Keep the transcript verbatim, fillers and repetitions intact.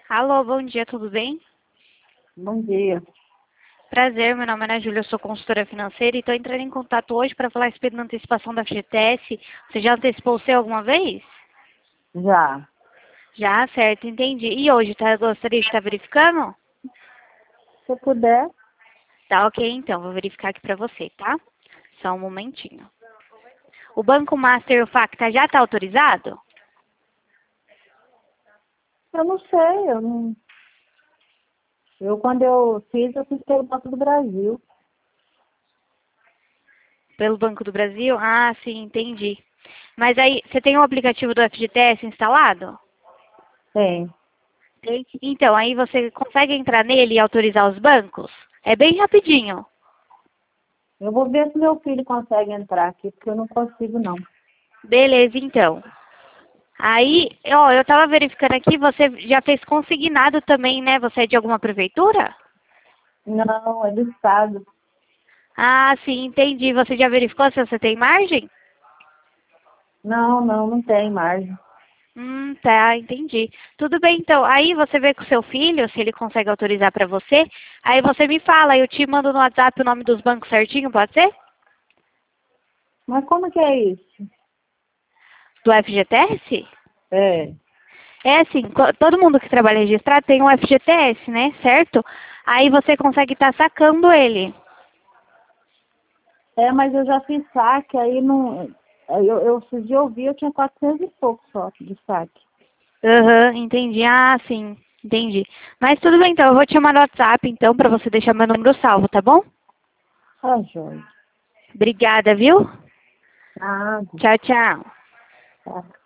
Alô, bom dia, tudo bem? Bom dia. Prazer, meu nome é Ana Júlia, eu sou consultora financeira e estou entrando em contato hoje para falar a respeito da antecipação da F G T S. Você já antecipou o seu alguma vez? Já. Já, certo, entendi. E hoje, tá, gostaria de estar verificando? Se eu puder, Tá ok, então, vou verificar aqui para você, tá? Só um momentinho. O Banco Master e o Facta já está autorizado? eu não sei, eu não. Eu quando eu fiz, eu fiz pelo Banco do Brasil. Pelo Banco do Brasil? Ah, sim, entendi. Mas aí, você tem o aplicativo do F G T S instalado? Tem. Tem. Então, aí você consegue entrar nele e autorizar os bancos? É bem rapidinho. Eu vou ver se meu filho consegue entrar aqui, porque eu não consigo não. Beleza, então. Aí, ó, eu tava verificando aqui, você já fez consignado também, né? Você é de alguma prefeitura? Não, é do Estado. Ah, sim, entendi. Você já verificou se você tem margem? Não, não, não tem margem. Hum, tá, entendi. Tudo bem, então. Aí você vê com o seu filho, se ele consegue autorizar pra você. Aí você me fala, eu te mando no WhatsApp o nome dos bancos certinho, pode ser? Mas como que é isso? Do F G T S? É. É assim, co- todo mundo que trabalha registrado tem um F G T S, né? Certo? Aí você consegue estar sacando ele. É, mas eu já fiz saque, aí não. aí Eu, eu, esses dias eu vi, eu tinha quatrocentos e pouco só de saque. Aham, entendi. Ah, sim, entendi. Mas tudo bem, então. Eu vou te chamar no WhatsApp, então, pra você deixar meu número salvo, tá bom? Ah, joia. Obrigada, viu? Nada. Tchau, tchau. Tá.